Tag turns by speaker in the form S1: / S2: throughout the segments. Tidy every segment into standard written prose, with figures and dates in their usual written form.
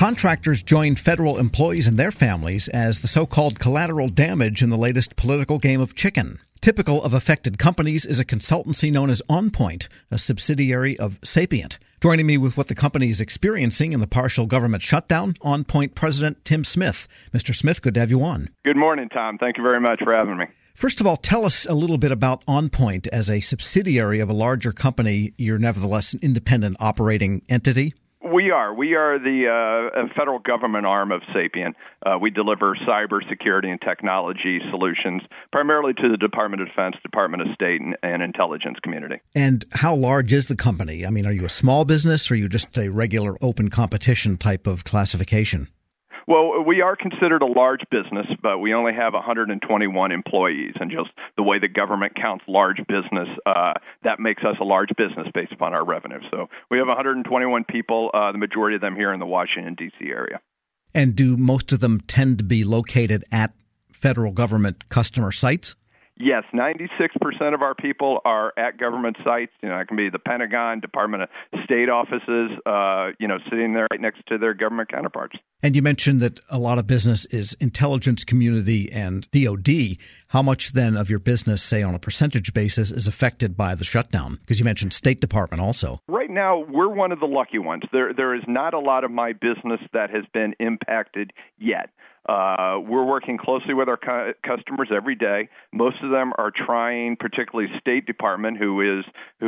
S1: Contractors joined federal employees and their families as the so-called collateral damage in the latest political game of chicken. Typical of affected companies is a consultancy known as OnPoint, a subsidiary of Sapient. Joining me with what the company is experiencing in the partial government shutdown, OnPoint President Tim Smith. Mr. Smith, good to have you on.
S2: Good morning, Tom. Thank you very much for having me.
S1: First of all, tell us a little bit about OnPoint. As a subsidiary of a larger company, you're nevertheless an independent operating entity.
S2: We are the federal government arm of Sapient. We deliver cybersecurity and technology solutions primarily to the Department of Defense, Department of State, and intelligence community.
S1: And how large is the company? I mean, are you a small business or are you just a regular open competition type of classification?
S2: Well, we are considered a large business, but we only have 121 employees. And just the way the government counts large business, that makes us a large business based upon our revenue. So we have 121 people, the majority of them here in the Washington, D.C. area.
S1: And do most of them tend to be located at federal government customer sites?
S2: Yes, 96% of our people are at government sites. It can be the Pentagon, Department of State offices, sitting there right next to their government counterparts.
S1: And you mentioned that a lot of business is intelligence community and DOD. How much then of your business, say on a percentage basis, is affected by the shutdown? Because you mentioned State Department also.
S2: Right now, we're one of the lucky ones. There is not a lot of my business that has been impacted yet. We're working closely with our customers every day. Most of them are trying, particularly State Department, who is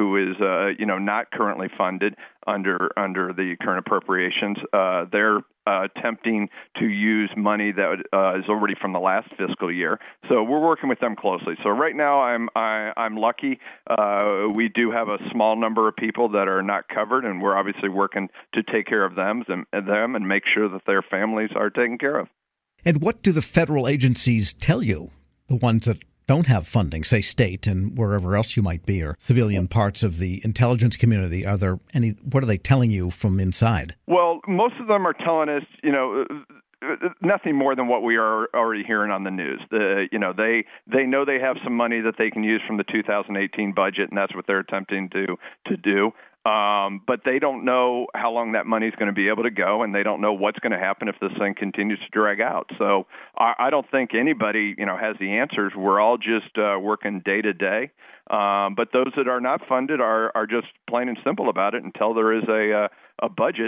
S2: not currently funded under the current appropriations. They're attempting to use money that is already from the last fiscal year. So we're working with them closely. So right now, I'm lucky. We do have a small number of people that are not covered, and we're obviously working to take care of them and make sure that their families are taken care of.
S1: And what do the federal agencies tell you, the ones that don't have funding, say state and wherever else you might be, or civilian parts of the intelligence community? What are they telling you from inside?
S2: Well, most of them are telling us, nothing more than what we are already hearing on the news. They know they have some money that they can use from the 2018 budget, and that's what they're attempting to do. But they don't know how long that money is going to be able to go, and they don't know what's going to happen if this thing continues to drag out. So I don't think anybody, has the answers. We're all just working day to day. But those that are not funded are just plain and simple about it until there is a budget.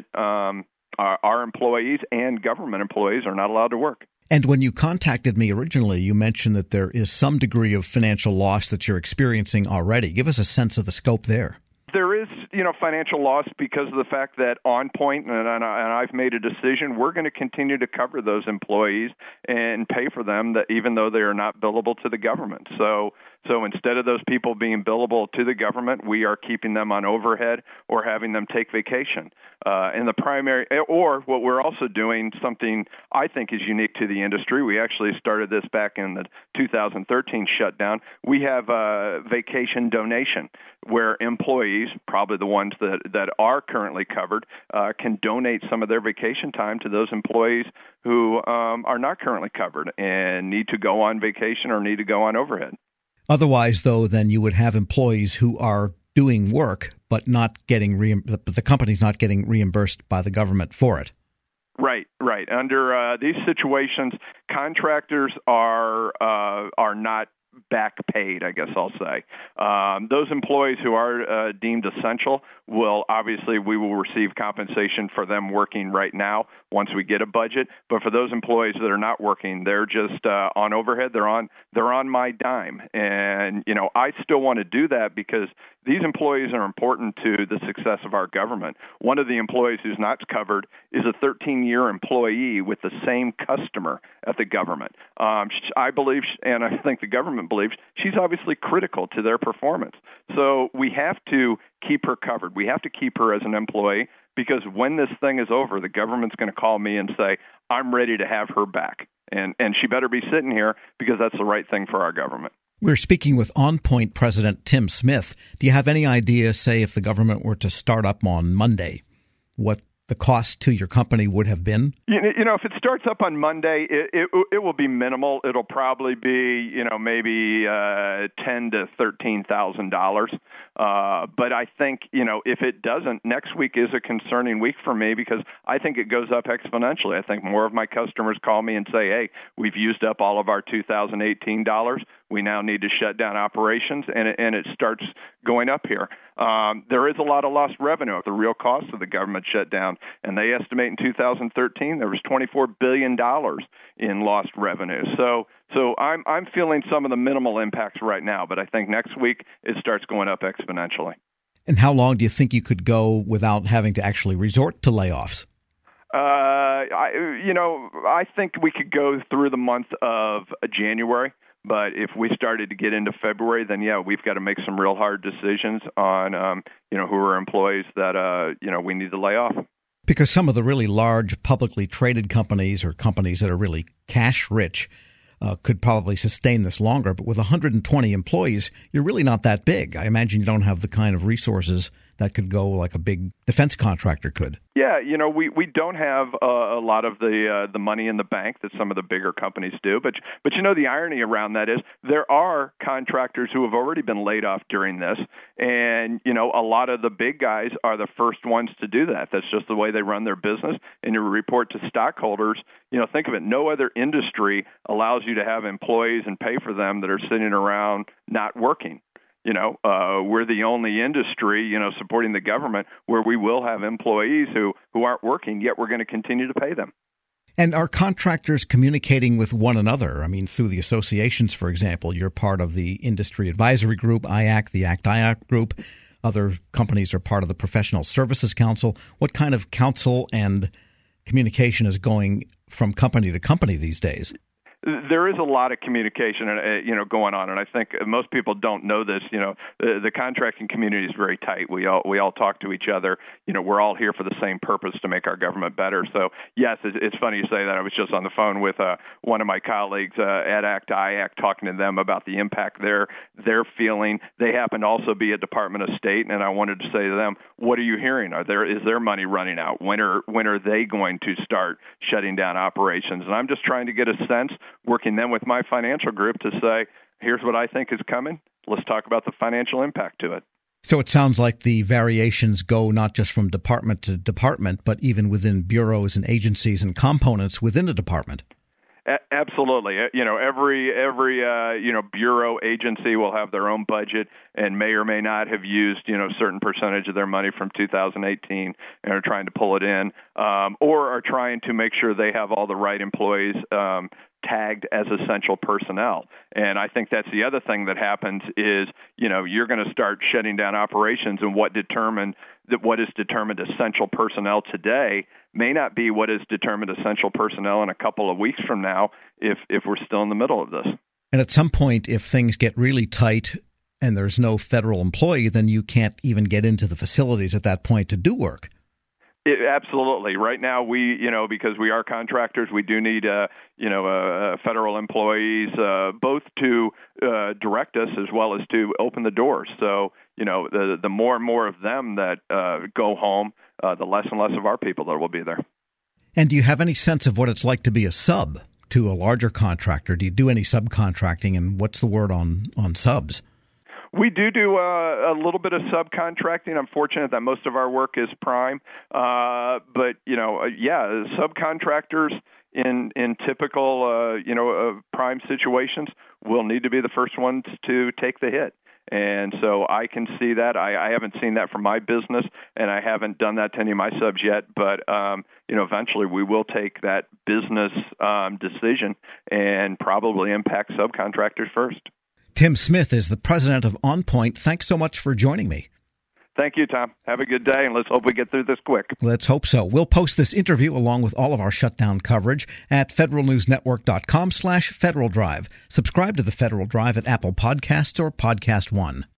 S2: Our employees and government employees are not allowed to work.
S1: And when you contacted me originally, you mentioned that there is some degree of financial loss that you're experiencing already. Give us a sense of the scope there.
S2: There is, financial loss because of the fact that OnPoint, and I've made a decision, we're going to continue to cover those employees and pay for them, that even though they are not billable to the government. So instead of those people being billable to the government, we are keeping them on overhead or having them take vacation. In the primary, or what we're also doing, something I think is unique to the industry. We actually started this back in the 2013 shutdown. We have a vacation donation where employees, probably the ones that are currently covered, can donate some of their vacation time to those employees who are not currently covered and need to go on vacation or need to go on overhead.
S1: Otherwise, though, then you would have employees who are doing work but not getting the company's not getting reimbursed by the government for it.
S2: Right. Under these situations, contractors are not back paid, I guess I'll say. Those employees who are deemed essential we will receive compensation for them working right now once we get a budget. But for those employees that are not working, they're just on overhead. They're on my dime. And, I still want to do that because these employees are important to the success of our government. One of the employees who's not covered is a 13-year employee with the same customer at the government. I believe, and I think the government believes, she's obviously critical to their performance. So we have to keep her covered. We have to keep her as an employee because when this thing is over, the government's going to call me and say, I'm ready to have her back. And she better be sitting here because that's the right thing for our government.
S1: We're speaking with OnPoint President Tim Smith. Do you have any idea, say, if the government were to start up on Monday, what the cost to your company would have been?
S2: If it starts up on Monday, it will be minimal. It'll probably be, maybe $10,000 to $13,000. But I think, if it doesn't, next week is a concerning week for me because I think it goes up exponentially. I think more of my customers call me and say, hey, we've used up all of our 2018 dollars. We now need to shut down operations, and it starts going up here. There is a lot of lost revenue at the real cost of the government shutdown, and they estimate in 2013 there was $24 billion in lost revenue. So I'm feeling some of the minimal impacts right now, but I think next week it starts going up exponentially.
S1: And how long do you think you could go without having to actually resort to layoffs?
S2: I think we could go through the month of January. But if we started to get into February, then, we've got to make some real hard decisions on, who are employees that, we need to lay off.
S1: Because some of the really large publicly traded companies or companies that are really cash rich could probably sustain this longer. But with 120 employees, you're really not that big. I imagine you don't have the kind of resources that could go like a big defense contractor could.
S2: Yeah, we don't have a lot of the money in the bank that some of the bigger companies do. But the irony around that is there are contractors who have already been laid off during this. And, a lot of the big guys are the first ones to do that. That's just the way they run their business. And you report to stockholders, think of it, no other industry allows you to have employees and pay for them that are sitting around not working. We're the only industry, supporting the government where we will have employees who aren't working, yet we're going to continue to pay them.
S1: And are contractors communicating with one another? I mean, through the associations, for example, you're part of the Industry Advisory Group, IAC, the ACT-IAC group. Other companies are part of the Professional Services Council. What kind of counsel and communication is going from company to company these days?
S2: There is a lot of communication, going on, and I think most people don't know this. The contracting community is very tight. We all talk to each other. We're all here for the same purpose, to make our government better. So yes, it's funny you say that. I was just on the phone with one of my colleagues at ACT-IAC, talking to them about the impact they're feeling. They happen to also be at Department of State, and I wanted to say to them, "What are you hearing? Is their money running out? When are they going to start shutting down operations?" And I'm just trying to get a sense, working then with my financial group, to say, here's what I think is coming. Let's talk about the financial impact to it.
S1: So it sounds like the variations go not just from department to department, but even within bureaus and agencies and components within a department.
S2: Absolutely. Every bureau, agency will have their own budget and may or may not have used, a certain percentage of their money from 2018 and are trying to pull it in, or are trying to make sure they have all the right employees tagged as essential personnel. And I think that's the other thing that happens is, you're going to start shutting down operations, and what is determined essential personnel today may not be what is determined essential personnel in a couple of weeks from now if we're still in the middle of this. And
S1: at some point, if things get really tight and there's no federal employee, then you can't even get into the facilities at that point to do work.
S2: Absolutely. Right now, because we are contractors, we do need, federal employees, both to direct us as well as to open the doors. So, the more and more of them that go home, the less and less of our people that will be there.
S1: And do you have any sense of what it's like to be a sub to a larger contractor? Do you do any subcontracting, and what's the word on subs?
S2: We do a little bit of subcontracting. I'm fortunate that most of our work is prime. But subcontractors in typical, prime situations will need to be the first ones to take the hit. And so I can see that. I haven't seen that from my business, and I haven't done that to any of my subs yet. But, eventually we will take that business decision and probably impact subcontractors first.
S1: Tim Smith is the president of OnPoint. Thanks so much for joining me.
S2: Thank you, Tom. Have a good day, and let's hope we get through this quick.
S1: Let's hope so. We'll post this interview along with all of our shutdown coverage at federalnewsnetwork.com/Federal Drive. Subscribe to the Federal Drive at Apple Podcasts or Podcast One.